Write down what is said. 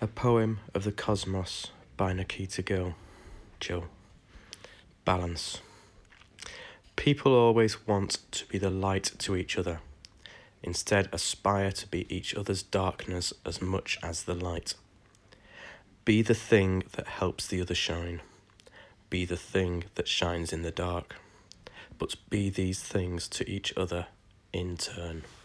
A Poem of the Cosmos by Nikita Gill. Jill. Balance. People always want to be the light to each other. Instead, aspire to be each other's darkness as much as the light. Be the thing that helps the other shine. Be the thing that shines in the dark. But be these things to each other in turn.